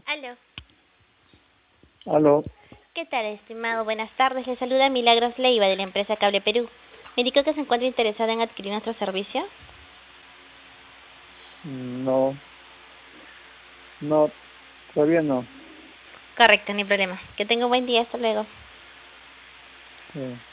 Aló. Aló, ¿Qué tal, estimado? Buenas tardes. Le saluda Milagros Leiva de la empresa Cable Perú. Me indicó que se encuentra interesada en adquirir nuestro servicio. no, no, todavía no. Correcto, no hay problema. Que tenga un buen día. Hasta luego. Sí.